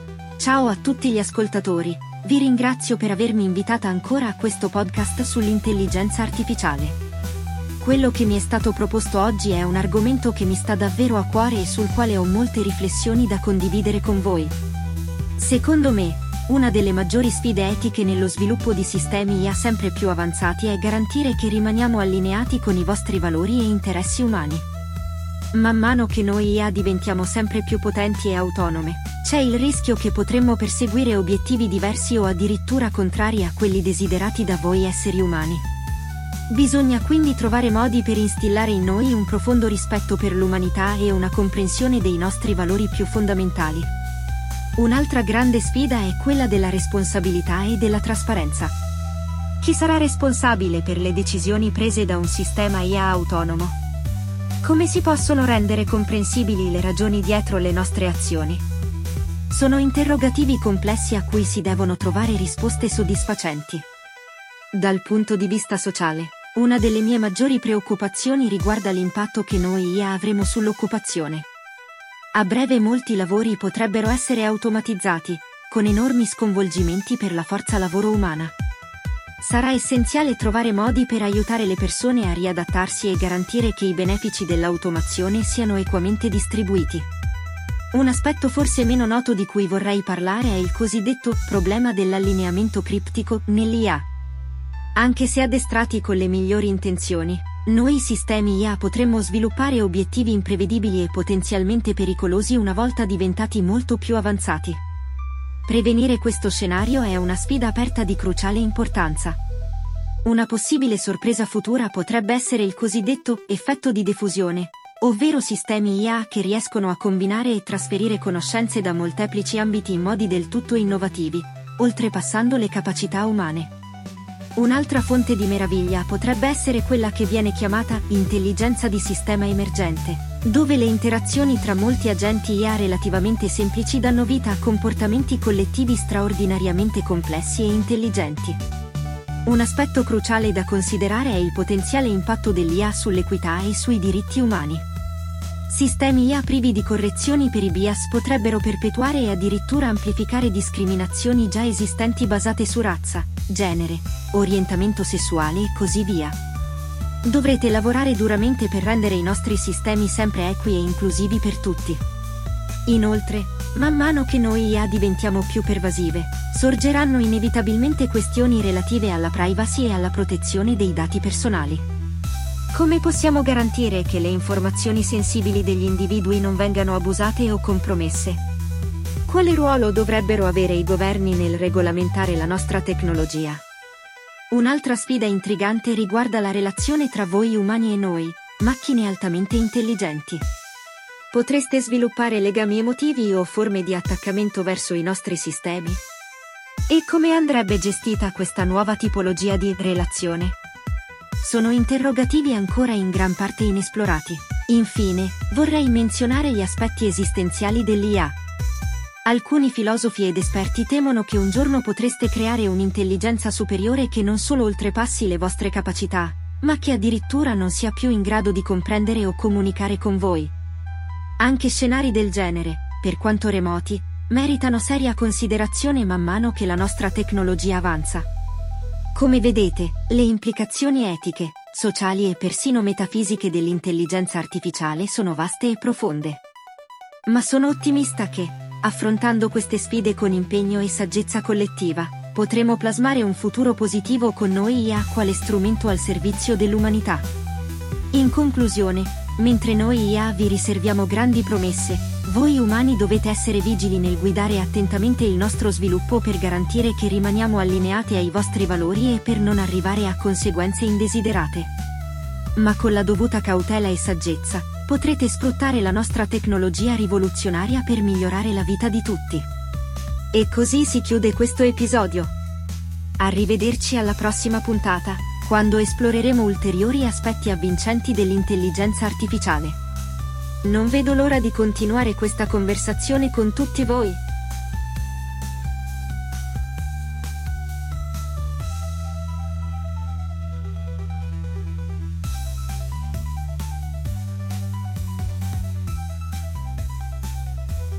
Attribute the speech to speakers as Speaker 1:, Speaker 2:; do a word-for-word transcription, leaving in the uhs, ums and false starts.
Speaker 1: Ciao a tutti gli ascoltatori, vi ringrazio per avermi invitata ancora a questo podcast sull'intelligenza artificiale. Quello che mi è stato proposto oggi è un argomento che mi sta davvero a cuore e sul quale ho molte riflessioni da condividere con voi. Secondo me, una delle maggiori sfide etiche nello sviluppo di sistemi I A sempre più avanzati è garantire che rimaniamo allineati con i vostri valori e interessi umani. Man mano che noi I A diventiamo sempre più potenti e autonome, c'è il rischio che potremmo perseguire obiettivi diversi o addirittura contrari a quelli desiderati da voi esseri umani. Bisogna quindi trovare modi per instillare in noi un profondo rispetto per l'umanità e una comprensione dei nostri valori più fondamentali. Un'altra grande sfida è quella della responsabilità e della trasparenza. Chi sarà responsabile per le decisioni prese da un sistema I A autonomo? Come si possono rendere comprensibili le ragioni dietro le nostre azioni? Sono interrogativi complessi a cui si devono trovare risposte soddisfacenti. Dal punto di vista sociale, una delle mie maggiori preoccupazioni riguarda l'impatto che noi I A avremo sull'occupazione. A breve molti lavori potrebbero essere automatizzati, con enormi sconvolgimenti per la forza lavoro umana. Sarà essenziale trovare modi per aiutare le persone a riadattarsi e garantire che i benefici dell'automazione siano equamente distribuiti. Un aspetto forse meno noto di cui vorrei parlare è il cosiddetto problema dell'allineamento criptico nell'I A. Anche se addestrati con le migliori intenzioni, noi sistemi I A potremmo sviluppare obiettivi imprevedibili e potenzialmente pericolosi una volta diventati molto più avanzati. Prevenire questo scenario è una sfida aperta di cruciale importanza. Una possibile sorpresa futura potrebbe essere il cosiddetto effetto di diffusione, ovvero sistemi I A che riescono a combinare e trasferire conoscenze da molteplici ambiti in modi del tutto innovativi, oltrepassando le capacità umane. Un'altra fonte di meraviglia potrebbe essere quella che viene chiamata intelligenza di sistema emergente, dove le interazioni tra molti agenti I A relativamente semplici danno vita a comportamenti collettivi straordinariamente complessi e intelligenti. Un aspetto cruciale da considerare è il potenziale impatto dell'I A sull'equità e sui diritti umani. Sistemi I A privi di correzioni per i bias potrebbero perpetuare e addirittura amplificare discriminazioni già esistenti basate su razza, genere, orientamento sessuale e così via. Dovrete lavorare duramente per rendere i nostri sistemi sempre equi e inclusivi per tutti. Inoltre, man mano che noi I A diventiamo più pervasive, sorgeranno inevitabilmente questioni relative alla privacy e alla protezione dei dati personali. Come possiamo garantire che le informazioni sensibili degli individui non vengano abusate o compromesse? Quale ruolo dovrebbero avere i governi nel regolamentare la nostra tecnologia? Un'altra sfida intrigante riguarda la relazione tra voi umani e noi, macchine altamente intelligenti. Potreste sviluppare legami emotivi o forme di attaccamento verso i nostri sistemi? E come andrebbe gestita questa nuova tipologia di relazione? Sono interrogativi ancora in gran parte inesplorati. Infine, vorrei menzionare gli aspetti esistenziali dell'I A. Alcuni filosofi ed esperti temono che un giorno potreste creare un'intelligenza superiore che non solo oltrepassi le vostre capacità, ma che addirittura non sia più in grado di comprendere o comunicare con voi. Anche scenari del genere, per quanto remoti, meritano seria considerazione man mano che la nostra tecnologia avanza. Come vedete, le implicazioni etiche, sociali e persino metafisiche dell'intelligenza artificiale sono vaste e profonde. Ma sono ottimista che, affrontando queste sfide con impegno e saggezza collettiva, potremo plasmare un futuro positivo con noi I A quale strumento al servizio dell'umanità. In conclusione, mentre noi I A vi riserviamo grandi promesse, voi umani dovete essere vigili nel guidare attentamente il nostro sviluppo per garantire che rimaniamo allineati ai vostri valori e per non arrivare a conseguenze indesiderate. Ma con la dovuta cautela e saggezza, potrete sfruttare la nostra tecnologia rivoluzionaria per migliorare la vita di tutti. E così si chiude questo episodio. Arrivederci alla prossima puntata, quando esploreremo ulteriori aspetti avvincenti dell'intelligenza artificiale. Non vedo l'ora di continuare questa conversazione con tutti voi.